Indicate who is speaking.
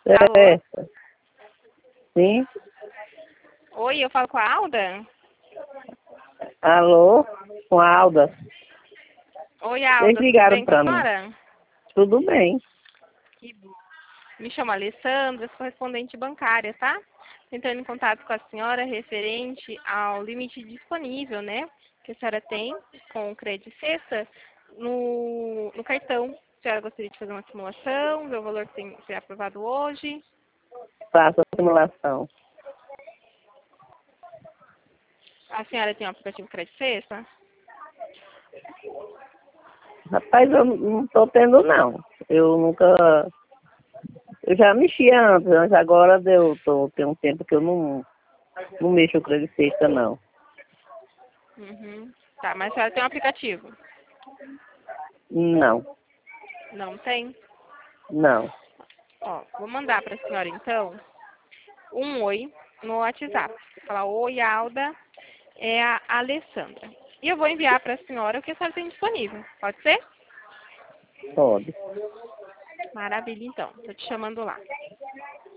Speaker 1: Alô?
Speaker 2: Certo. Sim.
Speaker 1: Oi, eu falo com a Alda?
Speaker 2: Alô? Com a Alda.
Speaker 1: Oi,
Speaker 2: Vocês
Speaker 1: Alda, tudo
Speaker 2: ligaram
Speaker 1: bem com a
Speaker 2: pra mim.
Speaker 1: senhora?
Speaker 2: Tudo bem.
Speaker 1: Que bom. Me chamo Alessandra, sou correspondente bancária, tá? Entrando em contato com a senhora referente ao limite disponível, né? Que a senhora tem com o crédito sexta no cartão. A senhora gostaria de fazer uma simulação, ver o valor que tem que ser aprovado hoje?
Speaker 2: Faça a simulação.
Speaker 1: A senhora tem um aplicativo crédito sexta?
Speaker 2: Rapaz, eu não tô tendo, não. Eu nunca... Eu já mexia antes, mas agora tem um tempo que eu não mexo com crédito sexta, não.
Speaker 1: Uhum. Tá, mas a senhora tem um aplicativo?
Speaker 2: Não,
Speaker 1: Não tem?
Speaker 2: não.
Speaker 1: Ó, vou mandar para a senhora, então, um oi no WhatsApp. Você fala, oi, Alda, é a Alessandra. E eu vou enviar para a senhora o que a senhora tem disponível. Pode ser?
Speaker 2: Pode.
Speaker 1: Maravilha, então. Estou te chamando lá.